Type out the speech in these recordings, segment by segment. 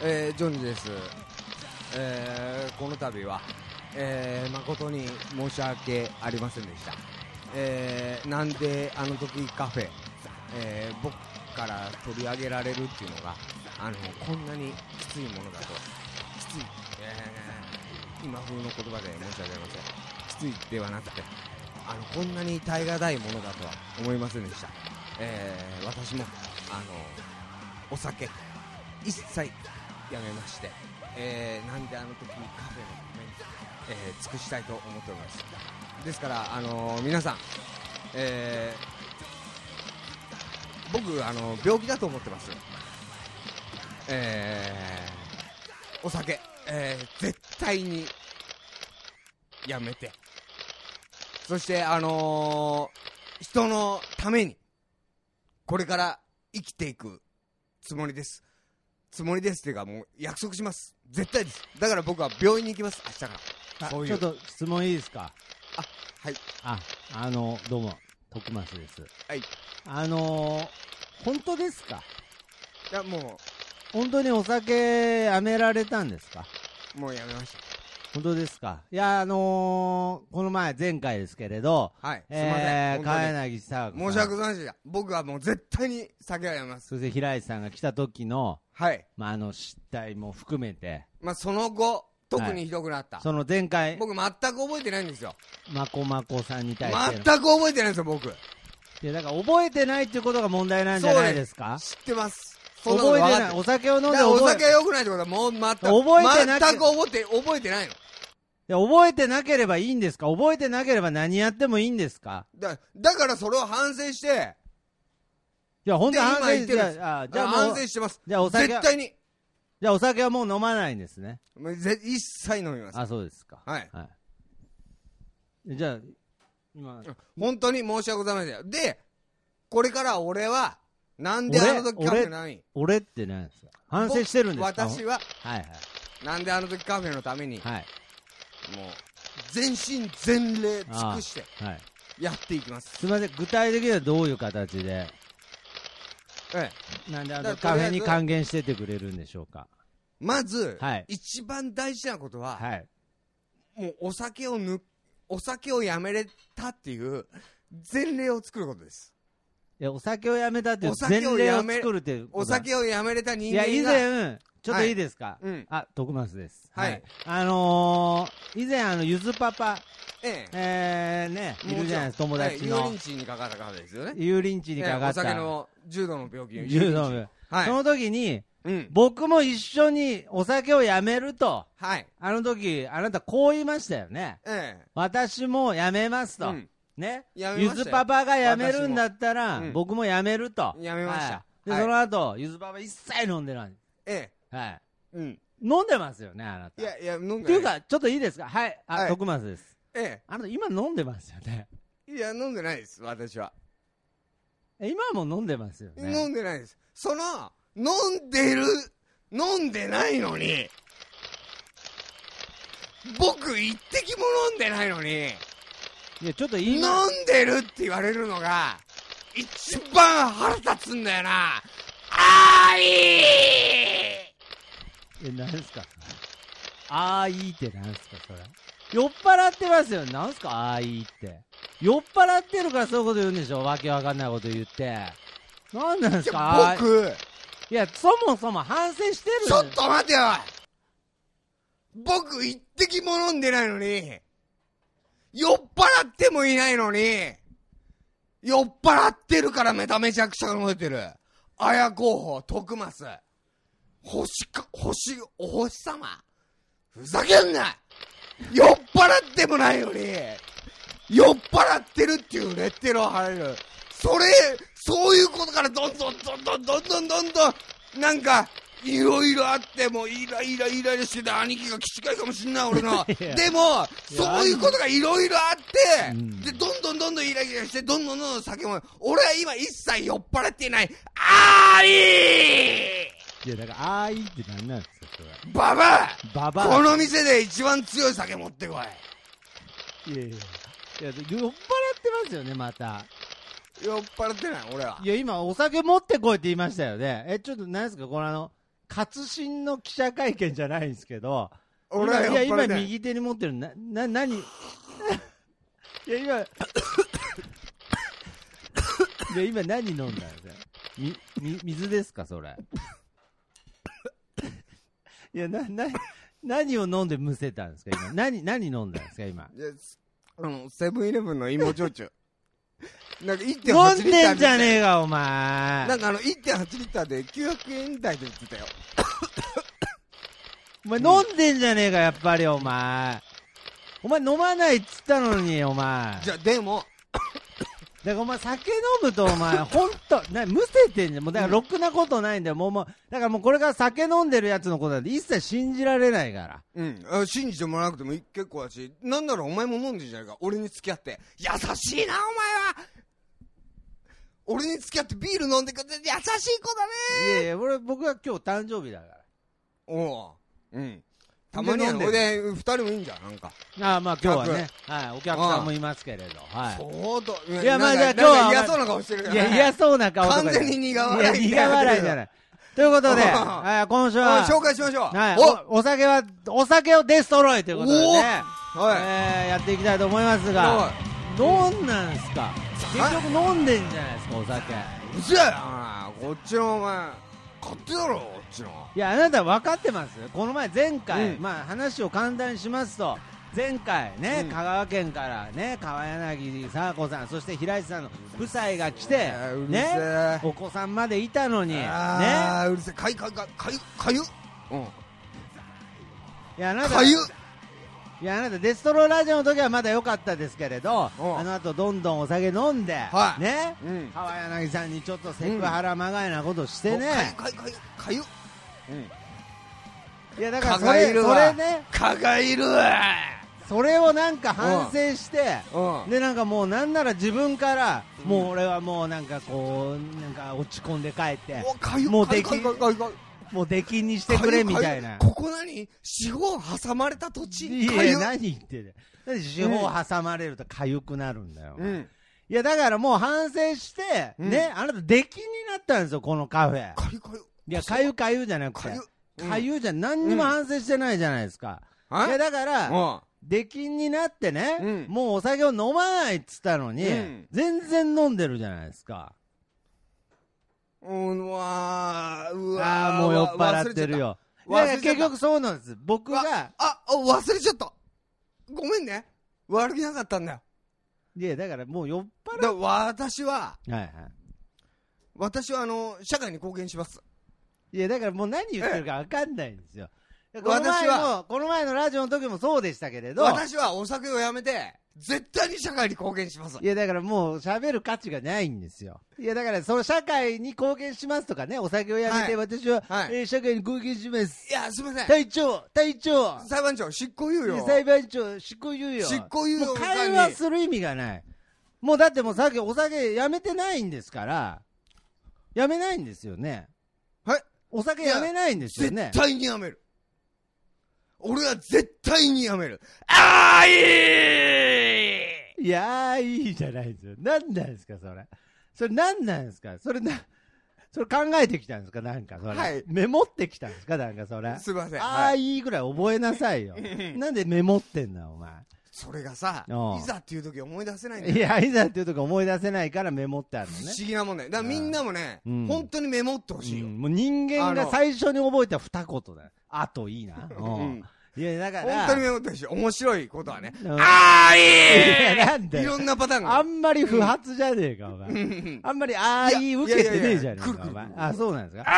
ジョニーです。この度は、誠に申し訳ありませんでした。なんであの時カフェ、僕から取り上げられるっていうのがこんなにきついものだと、きつい、今風の言葉で申し訳ありません。きついではなくて、こんなに耐え難いものだとは思いませんでした。私もお酒一切やめまして、なんであの時カフェのために、尽くしたいと思っております。ですから皆さん、僕病気だと思ってます。お酒、絶対にやめて、そして人のためにこれから生きていくつもりですっていうか、もう約束します。絶対です。だから僕は病院に行きます、明日から。そういうちょっと質問いいですか。 はい。 どうも徳松です。 はい。 本当ですか。 いや、もう本当にお酒やめられたんですか。 もうやめました。 本当ですか。いや、この前回ですけれど、 はい、すみません、 川柳さん、 申し訳ございません。僕はもう絶対に酒はやめます。 そして平井さんが来た時の、 はい、 失態も含めて、 その後特にひどくなった、はい、 その前回僕全く覚えてないんですよ。 まこさんに対して全く覚えてないんですよ、僕。 いや、だから覚えてないっていうことが問題なんじゃないですか。 知ってます。 覚えてない。お酒を飲んでお酒が良くないってことはもう全く覚えてないの。 いや、覚えてなければいいんですか。覚えてなければ何やってもいいんですか。 だからそれを反省して、 いや、本当に反省して、 じゃあ反省してます。 じゃあお酒絶対に。 じゃあお酒はもう飲まないんですね。 一切飲みます。 あ、そうですか。 はい。 じゃあ今本当に申し訳ございません。で、これから俺はなんであの時カフェない俺って何ですか。反省してるんですか。 私は、 はいはい、 なんであの時カフェのために、 はい、 もう全身全霊尽くしてやっていきます。 すみません、具体的にはどういう形で、なんであのカフェに還元しててくれるんでしょうか。 まず、 はい、 一番大事なことは、 はい、 もうお酒をやめれたっていう前例を作ることです。 いや、お酒をやめたっていう前例を作るっていうこと。 お酒をやめれた人間が、 いや、以前ちょっといいですか。 はい、 徳松です。 はい。 以前ゆずパパ、いるじゃないですか、友達の。 油淋鶏にかかったカフェですよね。 油淋鶏にかかった。 お酒の重度の病気。 重度の病気。 はい。 その時に、僕も一緒にお酒をやめると。 はい。 あの時、あなたこう言いましたよね。私もやめますと。ね。ゆずパパがやめるんだったら、僕もやめると。 やめました。 で、その後、ゆずパパ一切飲んでない。はい。飲んでますよね、あなた。 いや、飲んでない。 っていうか、ちょっといいですか。はい。徳松です。あなた今飲んでますよね。 いや、飲んでないです、私は。 今も飲んでますよね。 飲んでないです。飲んでないのに、僕一滴も飲んでないのに、 いや、ちょっと飲んでるって言われるのが一番腹立つんだよな。 何ですかって何ですかそれ。酔っ払ってますよ。何すかって。酔っ払ってるからそういうこと言うんでしょ。わけわかんないこと言って。何なんですかいや、そもそも反省してる。 ちょっと待てよ。僕一滴も飲んでないのに、酔っ払ってもいないのに、酔っ払ってるからめちゃくちゃ飲んでてる。綾候補、徳松、お星様、ふざけんな。酔っ払ってもないのに、酔っ払ってるっていうレッテルを貼れる。そういうことからどんどんなんかいろいろあってもイライラしてて、兄貴が気違いかもしんない俺のでもそういうことがいろいろあって、でどんどんイライラして、どんどん酒も、俺は今一切酔っ払っていない。 いや、だからって何なんですかそれ。 ババアこの店で一番強い酒持ってこい。いや、酔っ払ってますよね。また酔っ払ってない俺は。 いや、今お酒持ってこいって言いましたよね。ちょっと何ですかこの活心の記者会見じゃないんですけど、 俺は今酔っ払ってない右手に持ってる何いや今何飲んだんですか。水ですかそれ。いや何を飲んでむせたんですか今。何飲んだんですか今。 いやセブンイレブンの芋焼酎なんか 1.8 リッター飲んでんじゃねえかお前。 なんか1.8 リッターで900円台で売ってたよお前飲んでんじゃねえかやっぱりお前飲まないっつったのにお前。 じゃあでもだからお前酒飲むとお前ほんとむせてんじゃん。もうだからろくなことないんだよ。もうだからもうこれから酒飲んでるやつのことなんて一切信じられないから。 信じてもらわなくても結構だし、なんならお前も飲んでんじゃないか。俺に付き合って優しいなお前は。俺に付き合ってビール飲んでくれて優しい子だね。 いや僕は今日誕生日だから。 おうたまには俺で2人もいいんじゃんなんか。 まあ今日はね、お客さんもいますけれど、 そうと。 いやまあじゃあ今日は嫌そうな顔してるじゃん。 いや嫌そうな顔とか完全に苦笑い。 苦笑いじゃない。ということで、今週は紹介しましょう。 お酒をデストロイということでね、やっていきたいと思いますが、どんなんすか。結局飲んでんじゃないですかお酒。 うそやこっちのお前買ってだろこっちの。 いやあなた分かってます。この前回、話を簡単にしますと、前回ね、香川県からね川柳沢子さんそして平石さんの夫妻が来てね、お子さんまでいたのにね。 うるせえかゆいやあなたデストロラジオの時はまだ良かったですけれど、あの後どんどんお酒飲んで、ね、川柳さんにちょっとセクハラまがいなことしてね。 かゆいやだからそれね、 蚊がいるわ。 それをなんか反省してでなんかもうなんなら自分からもう俺はもうなんかこうなんか落ち込んで帰ってもう出禁にしてくれみたいな。 ここ何四方挟まれた土地。 いや何言ってる。四方挟まれると痒くなるんだよ。いやだからもう反省してね、あなた出禁になったんですよこのカフェ。いやかゆじゃなくてかゆじゃ何にも反省してないじゃないですか。いやだから出禁になってね、もうお酒を飲まないっつったのに全然飲んでるじゃないですか。 もう酔っ払ってるよ。いや結局そうなんです。僕が忘れちゃった。ごめんね。悪気なかったんだよ。 いやだからもう酔っ払って。 私は社会に貢献します。 いやだからもう何言ってるか分かんないんですよ。この前のラジオの時もそうでしたけれど、 私はお酒をやめて絶対に社会に貢献します。 いやだからもう喋る価値がないんですよ。いやだからその社会に貢献しますとかね、お酒をやめて私は、社会に貢献します。 いやすみません。 隊長裁判長執行猶予。 裁判長執行猶予。もう会話する意味がない。もうだってもうさっきお酒やめてないんですからやめないんですよね。 はい。 お酒やめないんですよね。 絶対にやめる。俺は絶対にやめる。 いやいいじゃないですよ。なんなんですかそれなんなんですかそれ考えてきたんですかなんかそれ、メモってきたんですかなんかそれ。 すいません。 いいぐらい覚えなさいよ。なんでメモってんだお前。 それがさ、いざっていう時思い出せないんだよ。 いやいざっていう時思い出せないからメモってあるのね。 不思議なもんね。だからみんなもね、本当にメモってほしいよ。 もう人間が最初に覚えた二言だよ。あといいな。いやだから本当にメモってほしい。面白いことはね。 いやなんでいろんなパターンがあんまり不発じゃねえかお前。あんまり受けてねえじゃねえかお前。そうなんですか。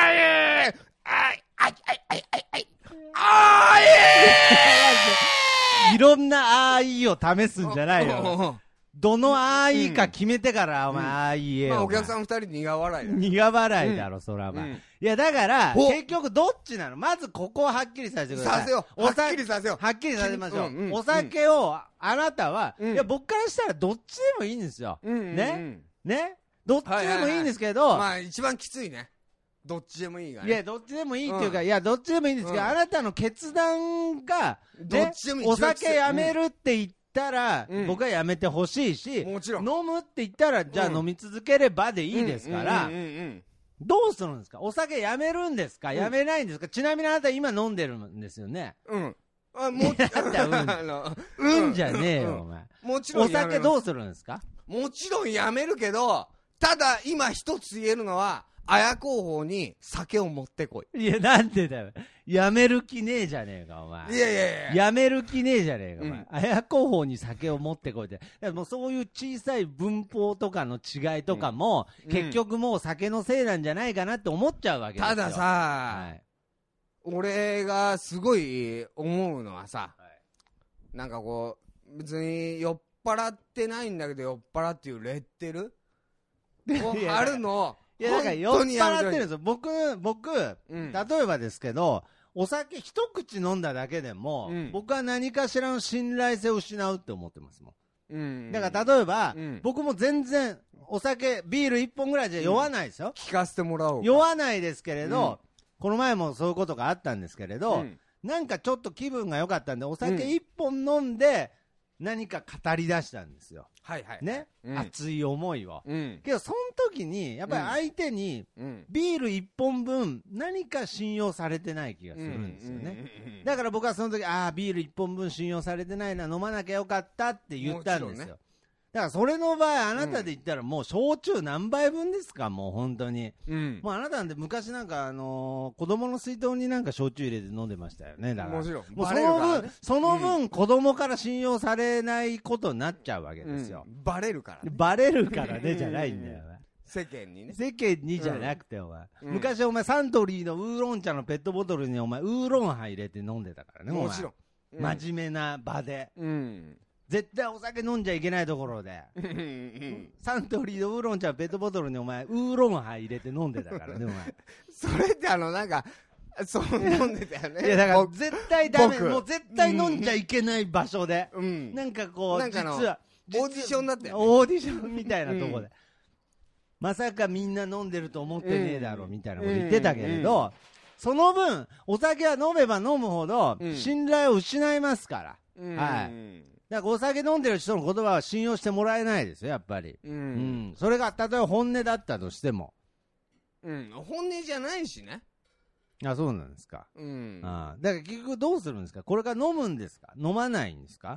いろんなを試すんじゃないよ。どのか決めてからお前言えよ。 お客さん二人苦笑いだ。 苦笑いだろそらば。いやだから結局どっちなの。まずここをはっきりさせてください。 させよう。はっきりさせよう。 はっきりさせましょう。お酒をあなたはいや僕からしたらどっちでもいいんですよ。ねどっちでもいいんですけど、 まあ一番きついね。どっちでもいいがね。 いやどっちでもいいっていうか、いやどっちでもいいんですけど、あなたの決断がどっちでもいい。 お酒やめるって言ったら僕はやめてほしいし、 もちろん飲むって言ったらじゃあ飲み続ければでいいですから。ね、 どうするんですか？お酒やめるんですか？やめないんですか？ちなみにあなた今飲んでるんですよね。 あ、もう、 うんじゃねえよ、お前。 もちろんお酒どうするんですか？ もちろんやめるけど、ただ今一つ言えるのは、綾候補に酒を持ってこい。 いや、なんでだよ。やめる気ねえじゃねえか、お前。 いやいやいや。 やめる気ねえじゃねえか、お前。綾候補に酒を持ってこいって。だからもうそういう小さい文法とかの違いとかも、結局もう酒のせいなんじゃないかなって思っちゃうわけですよ。 たださ、 はい、 俺がすごい思うのはさ、なんかこう、別に酔っ払ってないんだけど酔っ払っていうレッテルを貼るの、 いや、だから酔っ払ってるんですよ。僕、例えばですけど、お酒一口飲んだだけでも、僕は何かしらの信頼性を失うって思ってますもん。だから例えば、僕も全然、お酒、ビール一本ぐらいじゃ酔わないですよ。 聞かせてもらおう。 酔わないですけれど、この前もそういうことがあったんですけれど、なんかちょっと気分が良かったんで、お酒一本飲んで、何か語り出したんですよ。 はいはい。 ね、熱い思いを。けど、その時に、やっぱり相手に、ビール一本分、何か信用されてない気がするんですよね。だから僕はその時、ビール一本分信用されてないな、飲まなきゃよかったって言ったんですよ。だからそれの場合、あなたで言ったらもう焼酎何杯分ですか、もう本当に。もうあなたなんて昔なんか子供の水筒になんか焼酎入れて飲んでましたよね。だから。 もちろん。 もうその分子供から信用されないことになっちゃうわけですよ。 バレるからね。 バレるからねじゃないんだよ。 世間にね。 世間にじゃなくてお前。昔お前サントリーのウーロン茶のペットボトルにお前ウーロン杯入れて飲んでたからね。 もちろん。 真面目な場で。絶対お酒飲んじゃいけないところでサントリーのウーロン茶ペットボトルにお前ウーロン杯入れて飲んでたからねお前。 それってなんかそう飲んでたよね。 いやだから絶対ダメ、もう絶対飲んじゃいけない場所で、なんかこう実はオーディションだったよね。 オーディションみたいなとこで、まさかみんな飲んでると思ってねえだろみたいなこと言ってたけれど、その分お酒は飲めば飲むほど信頼を失いますから、はい。だからお酒飲んでる人の言葉は信用してもらえないですよ、やっぱり。それが例えば本音だったとしても。 本音じゃないしね。 そうなんですか。だから結局どうするんですか？これから飲むんですか？飲まないんですか？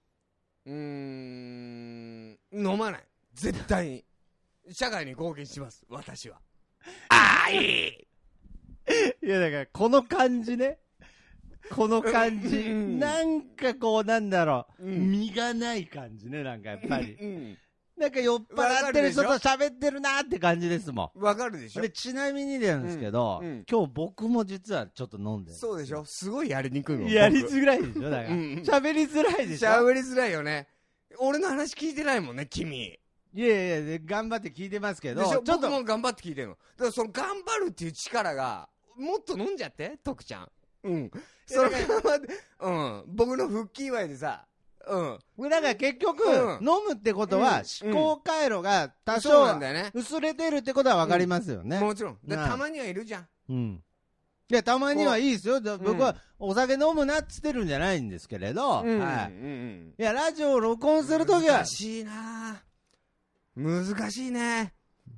飲まない。絶対に。社会に貢献します、私は。いいやだからこの感じね。この感じ、なんかこうなんだろう、身がない感じね、なんかやっぱり。なんか酔っ払ってる人と喋ってるなって感じですもん。 わかるでしょ。 でちなみになんですけど、今日僕も実はちょっと飲んでる。 そうでしょ。すごいやりにくいもん。 やりづらいでしょ、だから。喋りづらいでしょ。 喋りづらいよね。俺の話聞いてないもんね、君。 いやいや、頑張って聞いてますけど。 僕も頑張って聞いてるの。だからその頑張るっていう力が、もっと飲んじゃって、徳ちゃん。それ僕の復帰祝いでさ、 だから結局、飲むってことは、思考回路が多少薄れてるってことは分かりますよね。 もちろん。たまにはいるじゃん。 いや、たまにはいいですよ。僕はお酒飲むなっつってるんじゃないんですけれど、いや、ラジオを録音するときは。 難しいな難しいね。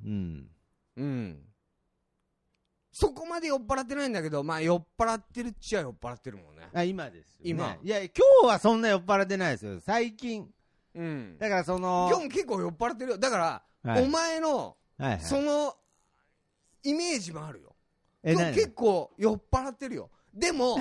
そこまで酔っ払ってないんだけど、まあ酔っ払ってるっちゃ酔っ払ってるもんね。 今ですよね。いや、今日はそんな酔っ払ってないですよ。最近。だからその。 今日も結構酔っ払ってるよ。だから、お前の、その、イメージもあるよ。今日結構酔っ払ってるよ。でも、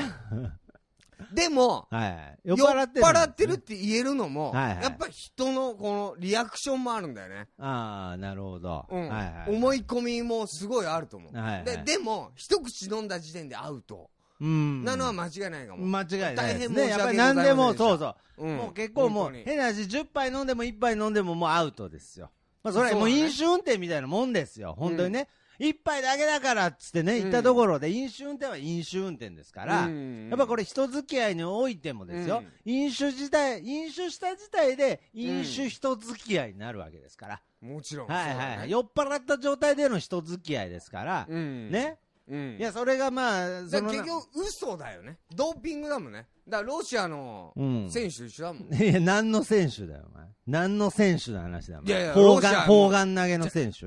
酔っ払ってるって言えるのも、やっぱ人のこのリアクションもあるんだよね。 なるほど。 思い込みもすごいあると思う。でも、一口飲んだ時点でアウト。なのは間違いないかも。 間違いない大変申し訳ございません。 やっぱり何でも、そうそう。もう結構もう、変な話、10杯飲んでも1杯飲んでももうアウトですよ。それはもう飲酒運転みたいなもんですよ。本当にね。一杯だけだからっつってね、言ったところで、飲酒運転は飲酒運転ですから、やっぱこれ人付き合いにおいてもですよ、飲酒した自体で、飲酒人付き合いになるわけですから。 もちろん。 酔っ払った状態での人付き合いですから、ね。いや、それがまあ、 結局嘘だよね。ドーピングだもんね。だからロシアの選手一緒だもん。 いや、何の選手だよ、お前。何の選手の話だもん。 いやいや、 砲丸投げの選手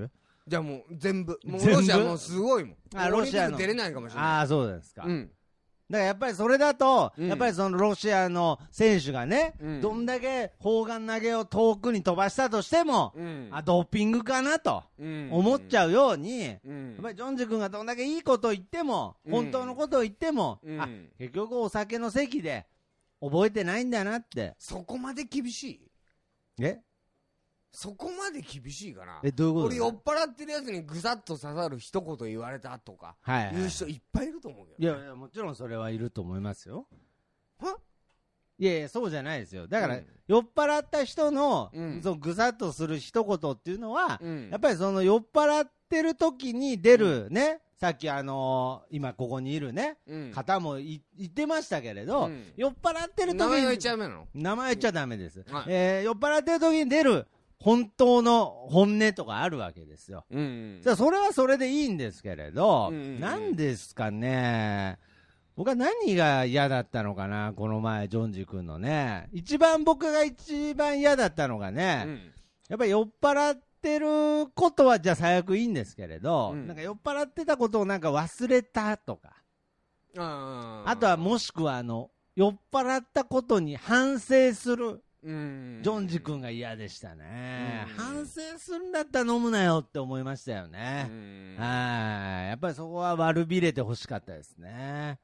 じゃあもう全部。もう全部ロシアもうすごいもん。 ロシアのオリンピック出れないかもしれない。 ああ、そうですか。 うん。 だからやっぱりそれだと、 うんやっぱりそのロシアの選手がね、 うんどんだけ砲丸投げを遠くに飛ばしたとしても、 うん。 ドーピングかなと思っちゃうように、 うん。 やっぱりジョンジ君がどんだけいいことを言っても、 うん本当のことを言っても、 うん結局お酒の席で覚えてないんだなって。 そこまで厳しい？そこまで厳しいかな。 どういうこと俺酔っ払ってるやつにぐさっと刺さる一言言われたとかはいはい言う人いっぱいいると思うけど。 いやいや、もちろんそれはいると思いますよ。 はいやいや、そうじゃないですよ。だから、 うん酔っ払った人の、 うんそのぐさっとする一言っていうのは、 うんやっぱりその酔っ払ってる時に出るね、さっき今ここにいるね、 うん方も言ってましたけれど、 うん酔っ払ってる時に、 名前は言っちゃダメなの？ 名前言っちゃダメです。 はい酔っ払ってる時に出る本当の本音とかあるわけですよ。 うんじゃあそれはそれでいいんですけれど、 うんなんですかね、僕は何が嫌だったのかな、この前、ジョンジ君のね、僕が一番嫌だったのがね、やっぱり酔っ払ってることはじゃあ最悪いいんですけれど、 うんなんか酔っ払ってたことをなんか忘れたとか、あとはもしくは酔っ払ったことに反省する。ジョンジ君が嫌でしたね、反省するんだったら飲むなよって思いましたよね、はい、やっぱりそこは悪びれてほしかったですね。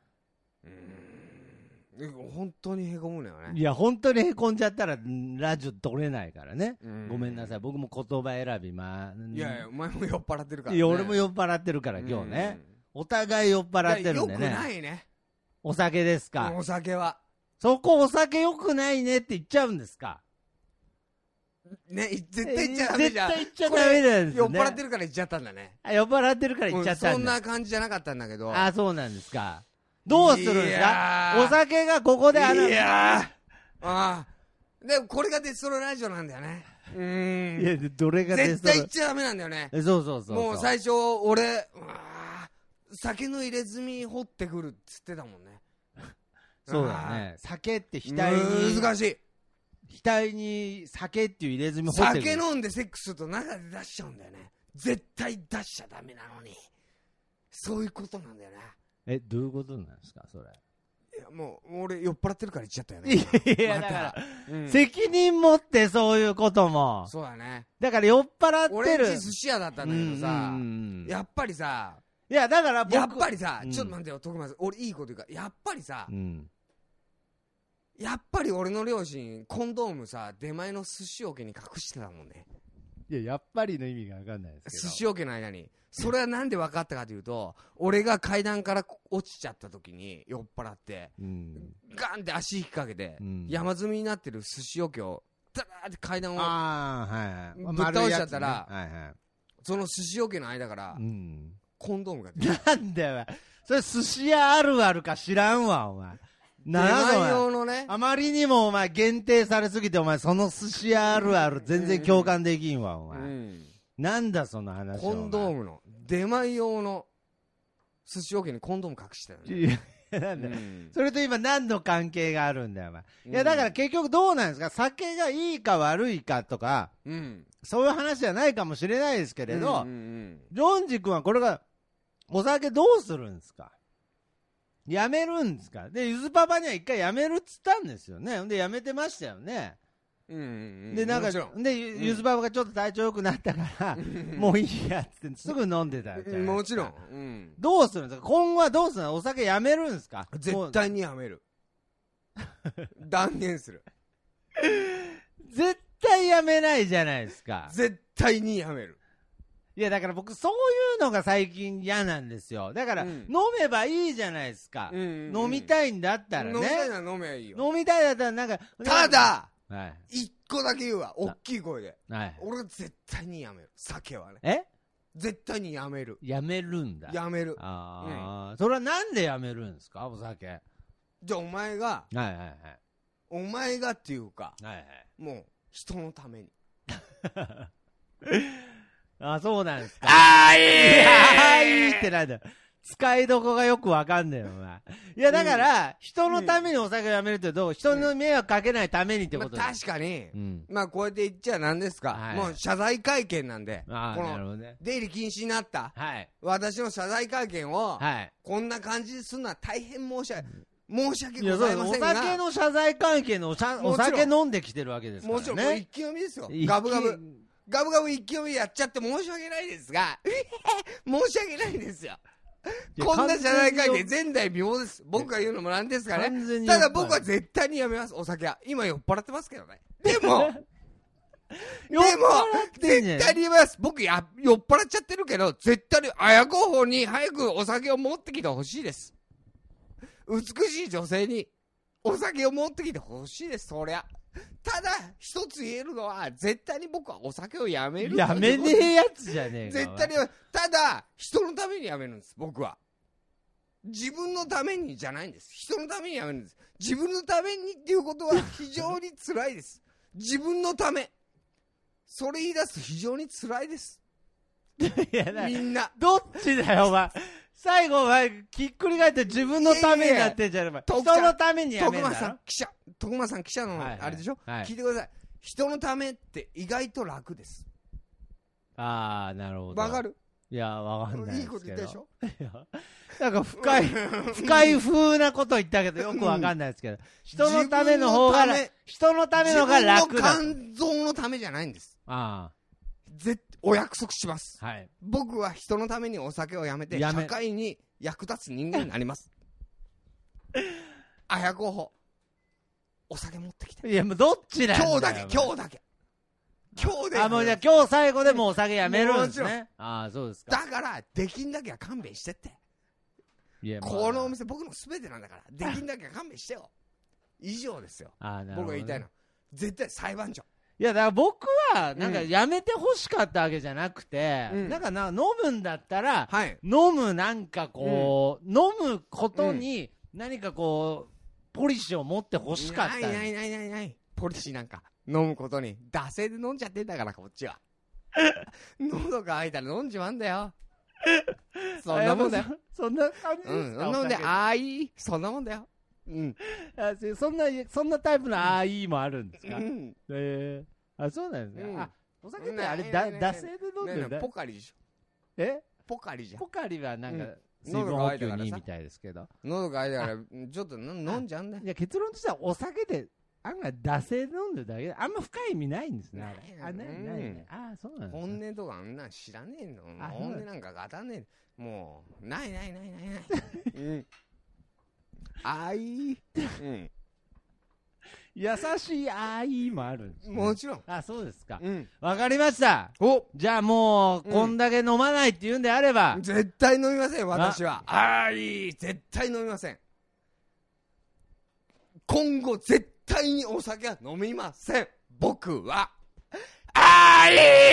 本当にへこむのよね。 いや、本当にへこんじゃったらラジオ取れないからね、 うんごめんなさい、僕も言葉選び、 いやいや、お前も酔っ払ってるから、ね。 いや俺も酔っ払ってるから、今日ね、お互い酔っ払ってるんでよくね、 ないね。 お酒ですか、 お酒は。 そこお酒よくないねって言っちゃうんですか。 ね、絶対言っちゃダメじゃん。 絶対言っちゃダメなんです酔よね。 っ払ってるから言っちゃったんだね。 酔っ払ってるから言っちゃったんだ。 そんな感じじゃなかったんだけど。 そうなんですか。どうするんですいかやーお酒がここでいやー。でもこれがデストロラジオなんだよね。 いや、どれがデ絶ストロ対言っちゃダメなんだよね。 そう。 もう最初、俺、酒の入れ墨掘ってくるっつってたもんね。 そうだね。酒って額に、 難しい。 額に酒っていう入れ墨掘ってくる。 酒飲んでセックスすると中で出しちゃうんだよね。絶対出しちゃダメなのに。そういうことなんだよね。 どういうことなんですか、それ。 いや、もう、俺酔っ払ってるから言っちゃったよね。 いや、 まただから、 うん責任持ってそういうことも。 そうだね。 だから酔っ払って俺んる。 ち寿司屋だったんだけどさ、やっぱりさ、 いや、だから僕。 やっぱりさ、 うんちょっと待ってよ、徳松。俺いいこと言うから、やっぱりさ、 うん。 やっぱり俺の両親、コンドームさ、出前の寿司桶に隠してたもんね。 いや、やっぱりの意味がわかんないですけど。 寿司桶の間に。それはなんで分かったかというと、俺が階段から落ちちゃった時に酔っ払って、 うん。 ガンって足引っ掛けて、 うん山積みになってる寿司桶を、ダラーって階段を、 はいはい。 ぶっ倒しちゃったら丸いやつねはいはい。 その寿司桶の間から、 うん。 コンドームが出てなんだよ、それ寿司屋あるあるか知らんわ、お前。 出なんだお前前用のね、 あまりにもお前限定されすぎて、お前その寿司屋あるある全然共感できんわ、お前。なんだその話。 コンドームの、出前用の寿司桶にコンドーム隠してたよね。 いや、なんだよ。それと今何の関係があるんだよ、お前。いや、だから結局どうなんですか、酒がいいか悪いかとか、そういう話じゃないかもしれないですけれど、ジョンジ君はこれが、お酒どうするんですか、やめるんですか。で、ゆずパパには一回やめるっつったんですよね。で、やめてましたよね。で、なんか、で、ゆずパパがちょっと体調良くなったから、もういいやっつってすぐ飲んでたじゃないですか。 もちろん。 どうするんですか、今後はどうするの、お酒やめるんですか。 絶対にやめる。断言する。 絶対やめないじゃないですか。 絶対にやめる。 いや、だから僕、そういうのが最近嫌なんですよ。だから、飲めばいいじゃないですか。飲みたいんだったらね。 飲みたいなら飲めばいいよ。 飲みたいだったら、なんか、 ただ、 はい、 一個だけ言うわ。大きい声で。 はい、 俺は絶対にやめる。酒はね。絶対にやめる。 やめるんだ。 やめる。 それはなんでやめるんですか、お酒。 じゃあ、お前が、お前がっていうか、もう、人のために。 そうなんですか。 いいいいってなんだよ。 使いどこがよくわかんねえよ、お前。いや、だから、人のためにお酒をやめるってどう、人の迷惑かけないためにってことだよ。 確かに、 うん。 まあこうやって言っちゃなんですか、 はいもう謝罪会見なんで、 ああ、 このなるほどね。 出入り禁止になったはい。 私の謝罪会見を、 はい。 こんな感じでするのは大変申し訳いや、 ございませんが、 お酒の謝罪関係のお酒飲んできてるわけですからね。 もちろん、もう一気飲みですよ。 一気ガブガブ一気飲みやっちゃって申し訳ないですが、申し訳ないですよ。こんな謝罪会見前代未聞です。僕が言うのもなんですかね。ただ僕は絶対にやめます、お酒は。今酔っ払ってますけどね。でも、絶対にやめます。僕酔っ払っちゃってるけど、絶対に綾候補に早くお酒を持ってきてほしいです。美しい女性にお酒を持ってきてほしいです、そりゃ。ただ、一つ言えるのは、絶対に僕はお酒をやめる。 やめねえやつじゃねえか。 絶対にやめる。ただ、人のためにやめるんです、僕は。自分のためにじゃないんです。人のためにやめるんです。自分のためにっていうことは非常に辛いです。自分のため。それ言い出すと非常に辛いです。みんな。 どっちだよ、お前。最後、お前、ひっくり返って自分のためになってんじゃねえ、お前。人のためにやめんだろ。 徳間さん記者のあれでしょ、はい、聞いてください。人のためって意外と楽です。 ああ、なるほど。 わかる？ いや、わかんないですけど。いいこと言ったでしょ？ なんか深い風なこと言ったけど、よくわかんないですけど。人のための方が、人のための方が楽だ。 自分の肝臓のためじゃないんです。 ああ。 お約束します、 はい、 僕は人のためにお酒をやめて社会に役立つ人間になります綾候補お酒持ってきて。 いやもうどっちだよ今日だけあ、もうじゃあ今日最後でもうお酒やめるんですね。ああ、そうですか。 だからできんだけは勘弁してって。いや、このお店僕の全てなんだからできんだけは勘弁してよ。以上ですよ。 あ、なるほどね、 僕が言いたいの絶対裁判所。 いやだから僕はなんかやめてほしかったわけじゃなくて、なんか飲むんだったら、飲むなんかこう、飲むことに何かこうポリシーを持ってほしかった。 ないポリシーなんか飲むことに惰性で飲んじゃってんだからこっちは。喉が開いたら飲んじまうんだよ。そんなもんだよ。 そんな感じですか？ 飲んであーいいそんなもんだよ。 そんなタイプのああいいもあるんですか？あ、そうなんですか。あ、お酒ってあれ惰性で飲んでるんだ。 ポカリでしょ。ポカリじゃん。 ポカリはなんか水分補給にいいみたいですけど。 喉が開いたからちょっと飲んじゃうんだよ。 いや、結論としてはお酒で案外惰性で飲んでるだけであんま深い意味ないんですね。あ、ない。あ、そうなんです。 本音とかあんなん知らねえの。本音なんか語んねえ。もうない。あい、 優しいあいもあるんです、ね、 もちろん。 あ、そうですか。わかりました。じゃあもう、こんだけ飲まないって言うんであれば、 絶対飲みません、私は。あい、絶対飲みません。今後絶対にお酒は飲みません、僕は。あい、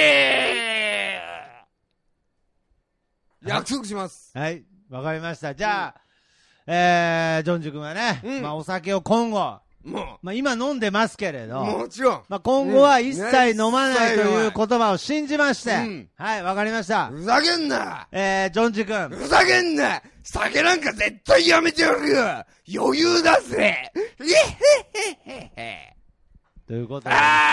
約束します。 はい、わかりました。じゃあ、ジョンジ君はね、まあお酒を今後、まあ今飲んでますけれど、 もちろん。 まあ今後は一切飲まないという言葉を信じまして、はい、わかりました。 ふざけんな！ ジョンジ君。 ふざけんな！酒なんか絶対やめてやるよ！余裕だぜ！ ということで。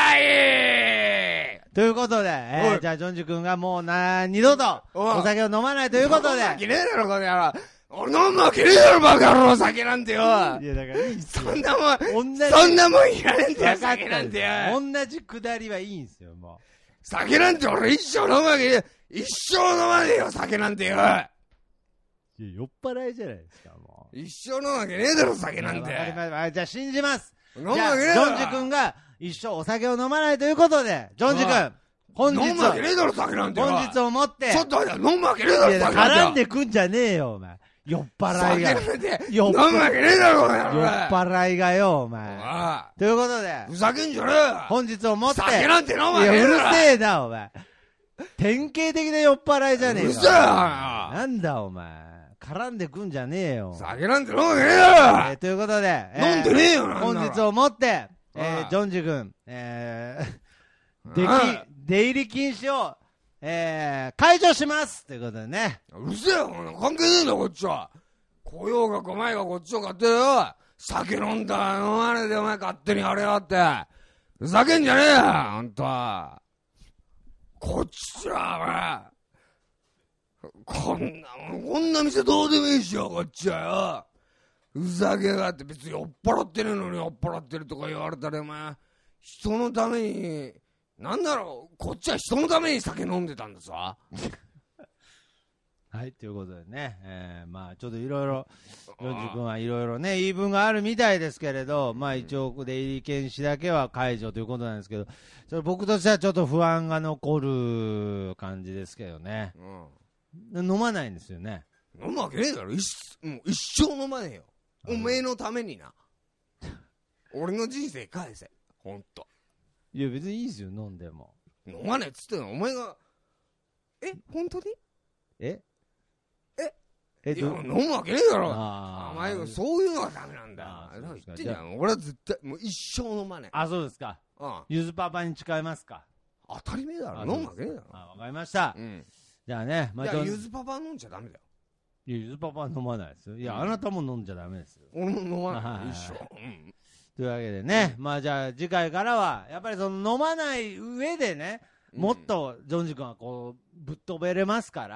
ということで、じゃあジョンジ君がもう二度とお酒を飲まないということで。 飲むわけねえだろ、この野郎。俺飲むわけねえだろ、バカ野郎、酒なんてよ。いや、 だからいいっすよ。 そんなもんいらねえんだよ、酒なんてよ。 同じくだりはいいんすよ、もう。 酒なんて俺一生飲むわけねえ。一生飲まねえよ、酒なんてよ。いや、 酔っ払いじゃないですか、もう。一生飲むわけねえだろ、酒なんて。 わかりました。じゃあ信じます。 飲むわけねえだろ。 ジョンジ君が一生お酒を飲まないということで、ジョンジ君。 飲むわけねえだろ、酒なんてよ。 本日をもって。 ちょっと待って、飲むわけねえだろ、酒なんてよ。 絡んでくんじゃねえよ、お前。酔っ払いが。 飲むわけねえだろ、お前。 酔っ払いがよ、お前。ということで。 ふざけんじゃねえよ。 本日をもって。 酒なんて飲むわけねえだろ。 いや、うるせえな、お前。典型的な酔っ払いじゃねえか。 うるせえよ。 なんだ、お前。絡んでくんじゃねえよ。 酒なんて飲むわけねえだろ。 ということで。 飲んでねえよ、 本日をもって、ジョンジ君、出入り禁止を、 解除しますということでね。 うるせえよ、関係ねえんだこっちは。来ようが来まいがこっちを勝手よ。酒飲んだ飲まねえでお前勝手にやれやって。ふざけんじゃねえよ、あんた。こっちは、こんな店どうでもいいしよ、こっちはよ。ふざけやがって、別に酔っ払ってねえのに酔っ払ってるとか言われたらお前、人のために、なんだろう、こっちは人のために酒飲んでたんださ。 はい、ということでね、まあちょっといろいろ、ジョンジ君はいろいろね、言い分があるみたいですけれど、まあ一応、出入り禁止だけは解除ということなんですけど、それ僕としてはちょっと不安が残る感じですけどね。飲まないんですよね。 飲むわけねえだろ、もう一生飲まねえよ。おめえのためにな。俺の人生返せ、ほんと。 いや別にいいですよ、飲んでも。 飲まねえっつってんのお前が、本当にいや、飲むわけねえだろ。お前がそういうのがダメなんだよ。言ってんじゃん。俺は絶対、もう一生飲まねえ。 あ、そうですか。ゆずパパに誓いますか。 当たり前だろ。飲むわけねえだろ。 わかりました。じゃあね、 いや、ゆずパパ飲んじゃダメだよ。 いや、ゆずパパは飲まないですよ。いや、あなたも飲んじゃダメですよ。 俺も飲まない。一緒。 というわけでね、まあじゃあ次回からは、やっぱりその飲まない上でね、もっとジョンジ君はこう、ぶっ飛べれますから、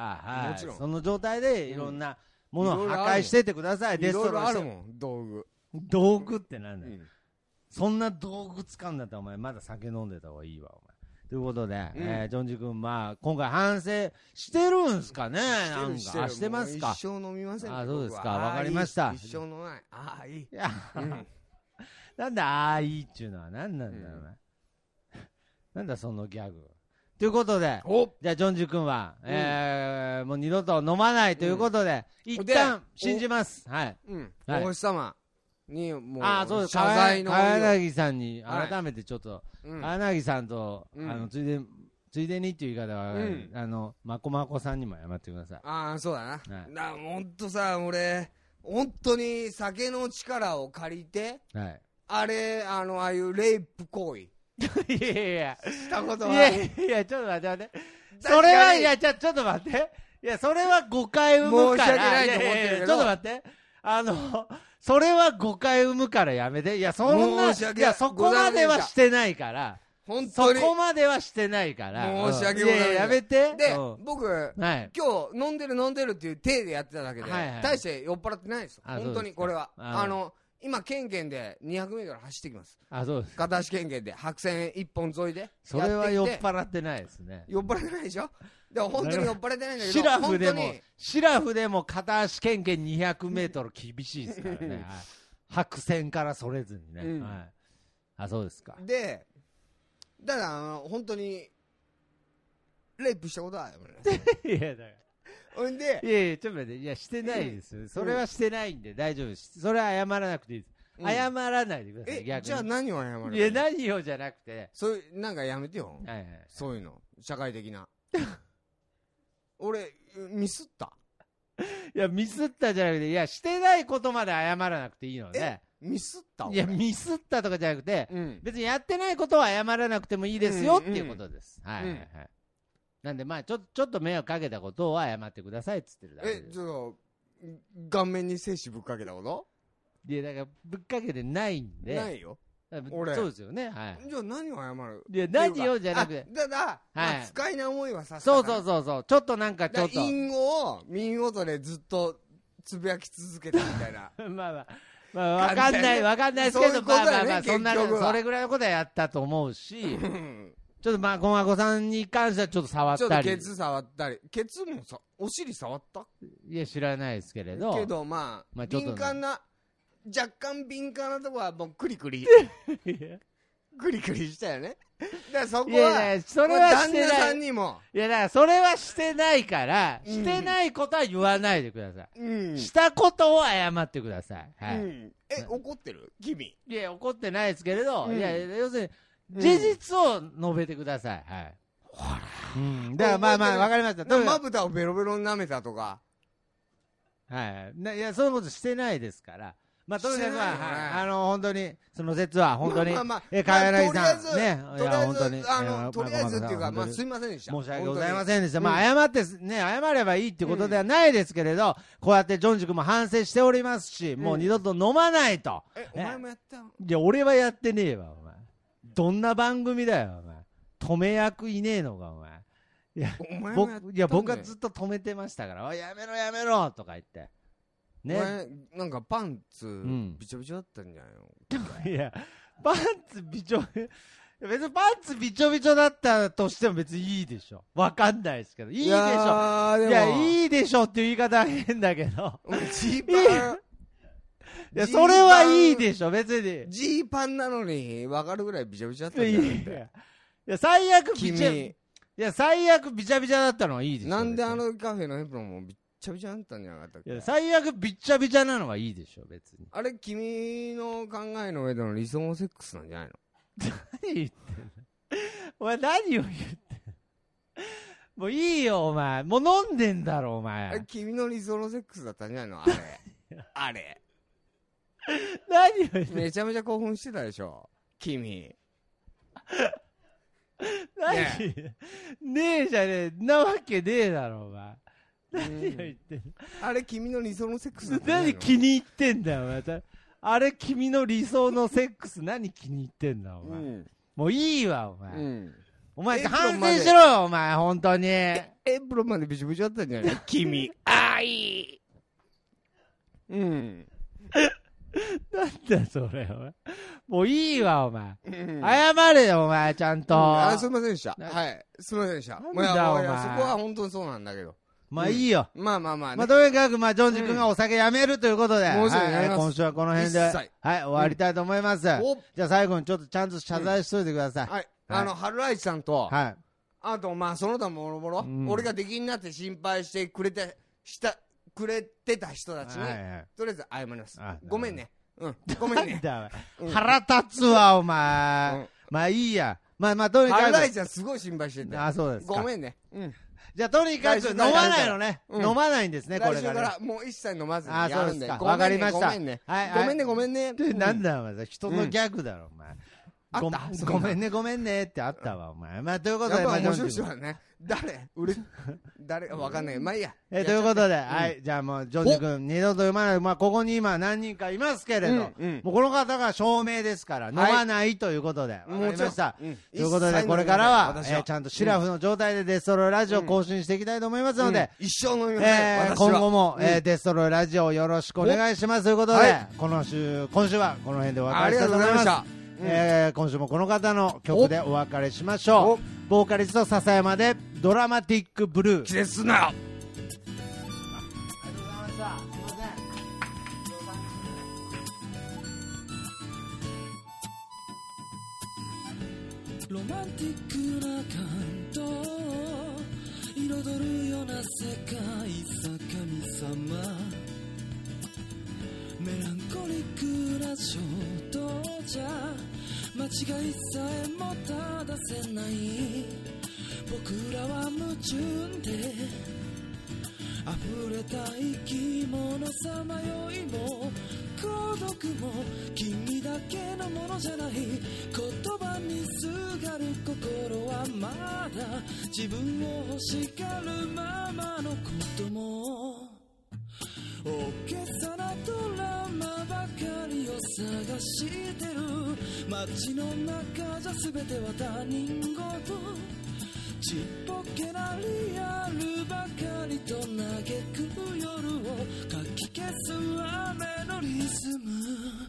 もちろん。その状態でいろんなものを破壊してってください。 いろいろあるもん、道具。 道具ってなんだよ。そんな道具使うんだったらお前まだ酒飲んでた方がいいわ、お前。ということで、ジョンジ君、まあ、今回反省してるんすかね、なんか。してますか。 一生飲みません。 そうですか、わかりました。 一生飲まない。ああ、いい。いや、なんだ、ああ、いいっちゅうのは何なんだよ、お前。なんだ、そのギャグ。ということで、じゃあ、ジョンジ君は、もう二度と飲まないということで、一旦信じます。はい。 お星様に、もう、 そうです。 謝罪の。 川柳さんに、改めてちょっと、川柳さんと、ついでにっていう言い方は、まこまこさんにも謝ってください。 そうだな。ほんとさ、俺、本当に酒の力を借りて、ああいうレイプ行為。 いやいや、 したことは。 いや、ちょっと待って。それは、いや、ちょっと待って。いや、それは誤解生むから。 申し訳ないと思ってるけど。 ちょっと待って。それは誤解生むからやめて。いや、そんな、いや、そこまではしてないから。 本当に。 そこまではしてないから。 申し訳ございません。 やめて。 で、僕、今日飲んでるっていう体でやってただけで、大して酔っ払ってないですよ。本当に、これは。今、ケンケンで200メートル走ってきます。 そうです。 片足ケンケンで、白線一本沿いで。 それは酔っ払ってないですね。 酔っ払ってないでしょ。でも本当に酔っ払ってないんだけど、 シラフでも片足ケンケン200メートル厳しいですからね。白線からそれずにね。そうですか。 で、ただ、本当に、レイプしたことはよね。いや、だから。 ほんで、 いやいや、ちょっと待って、いや、してないですよ。それはしてないんで大丈夫です。それは謝らなくていいです。謝らないでください、逆に。 じゃあ何を謝るの？ いや、何をじゃなくて。 なんかやめてよ。そういうの。社会的な。俺、ミスった？ いや、ミスったじゃなくて、いや、してないことまで謝らなくていいので。 ミスった？ いや、ミスったとかじゃなくて、別にやってないことは謝らなくてもいいですよっていうことです。はいはいはい。なんで、まあちょっと迷惑かけたことを謝ってくださいっつってるだけです。 ちょっと、顔面に精子ぶっかけたこと？ いや、だから、ぶっかけてないんで。 ないよ。 俺。そうですよね。はい。 じゃあ何を謝る？ いや、何をじゃなくて。 不快な思いはさせたから。そう。ちょっとなんかちょっと。 隠語を耳元でずっとつぶやき続けたみたいな。 まあ、わかんないですけど、まあ、そんな、それぐらいのことはやったと思うし、ちょっとまあ、ごまこさんに関してはちょっと触ったり。ちょっとケツ触ったり。ケツもさ、お尻触った？ いや、知らないですけれど。 まあ、敏感な、若干敏感なとこはもうクリクリ。クリクリしたよね。だからそこは、 それは旦那さんにも。 いや、だからそれはしてないから、してないことは言わないでください。したことを謝ってください。はい。 怒ってる？君。 いや、怒ってないですけれど、いや、要するに、事実を述べてください。はい。 ほら。 だからまあ、わかりました。 まぶたをベロベロに舐めたとか。 はい。いや、そういうことしてないですから。 まあ、とにかくは、 してないよねはい、本当に、その説は、本当に、 かかやなぎさん、 とりあえずね、いや、本当に、 とりあえずっていうか、まあ、 本当にすいませんでした。 申し訳ございまん。 せんでした。 うんまあ、謝ってね、謝ればいいってことではないですけれど、こうやってジョンジ君も反省しておりますし、もう二度と飲まないと。 お前もやったの？ いや、俺はやってねえわ、お前。どんな番組だよ、お前。止め役いねえのか、お前。いや、 お前もやったんだよ僕はずっと止めてましたから、おいやめろやめろとか言って。 おね。 前なんかパンツんびちょびちょだったんじゃないの？ いや、パンツびちょ、別にパンツびちょびちょだったとしても別にいいでしょ。わかんないですけど。いいでしょ。いや、いいでしょっていう言い方は変だけど。 ジーパン。 いや、それはいいでしょ、別に。 ジーパンなのに分かるぐらいびちょびちょだったんじゃないいや、最悪びちゃ、 君。 いや、最悪びちゃびちゃだったのはいいでしょ。 なんで別にカフェのエプロンもびっちゃびちゃだったんじゃなかったっけ？ いや、最悪びっちゃびちゃなのはいいでしょ、別に。 あれ、君の考えの上での理想のセックスなんじゃないの？ 何言ってんのお前何を言ってんのもういいよ、お前。もう飲んでんだろ、おあれ、 前。 君の理想のセックスだったんじゃないの？あれ。あれ。 何を言ってんのめちゃめちゃ興奮してたでしょ？君。 何ねえじゃねえ。なわけねえだろ、お前。何を言ってんのあれ、君の理想のセックスだったんじゃないの？ 何気に入ってんだよ、お前。あれ、君の理想のセックス何気に入ってんだ、お前。もういいわ、お前。お前、反省しろよ、お前、本当に。 エプロンまでびちょびちょだったんじゃないの？君。あいい。 なんだそれ、お前。もういいわ、お前。謝れよ、お前、ちゃんと。 すいませんでした。はい。すいませんでした。 なんだお前そこは本当にそうなんだけど。 まあいいよ。 まあまあまあね。 まあとにかく、まあ、ジョンジ君がお酒やめるということで、 もうすぐやめます今週はこの辺で、 一切はい、終わりたいと思います。じゃあ最後にちょっとちゃんと謝罪しといてください。 はい。春来さんと、 はい。 あと、まあ、その他もろもろ、俺が出禁になって心配してくれてた人たちに、とりあえず謝ります。ごめんね。ごめんね。 腹立つわ、お前。まあいいや。まあとにかく。 春来ちゃんすごい心配してて。 あ、そうですか。 ごめんね。 じゃあとにかく飲まないのね。飲まないんですね、これ来週からもう一切飲まずにやるんで。 わかりました。 ごめんね。 はい。 ごめんね。 なんだよ、お前。人のギャグだろ、お前。 あったごめんねってあったわ、お前。まあ、ということで、 やっぱ面白い人はね。誰わかんない。まあいいや。 ということで、はい。じゃあもう、ジョンジ君、二度と読まない。まあ、ここに今何人かいますけれど、もうこの方が証明ですから、飲まないということで、わかりました。ということで、これからは、ちゃんとシラフの状態でデストロイラジオを更新していきたいと思いますので、 一生飲みません。 今後も、デストロイラジオをよろしくお願いしますということで、今週はこの辺でお別れしたいと思います。今週もこの方の曲でお別れしましょう。ボーカリスト笹山でドラマティックブルー。 季節なよ。 ありがとうございました。すいません。ロマンティックな感動を彩るような世界さ神様、メランコリックな衝動じゃ間違いさえも正せない、僕らは矛盾で溢れた生き物さまよいも孤独も君だけのものじゃない、言葉にすがる心はまだ自分を欲しがるままのことも、大げさなドラマばかりを探してる、街の中じゃ全ては他人事、ちっぽけなリアルばかりと嘆く夜をかき消す雨のリズム、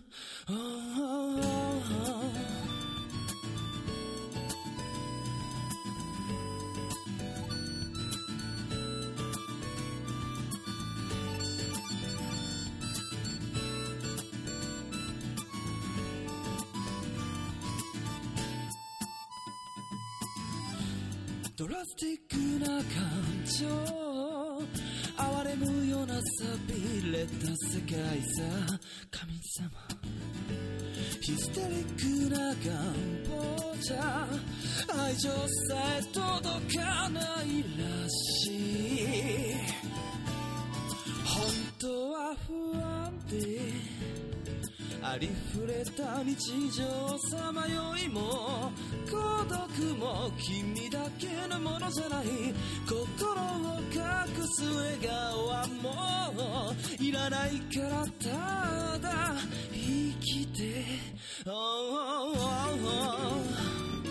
ドラスティックな感情、哀れむような寂れた世界さ神様、ヒステリックな願望じゃ愛情さえ届かないらしい、本当は不安でありふれた日常さまよいも孤独も君だけのものじゃない、心を隠す笑顔はもういらないから、ただ生きて、oh, oh, oh, oh.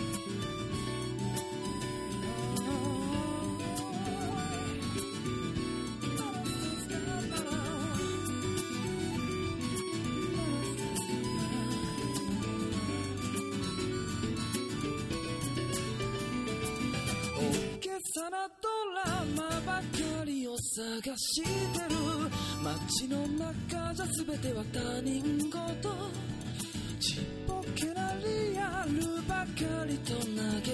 さなドラマばかりを探してる、街の中じゃ全ては他人事、ちっぽけなリアルばかりと嘆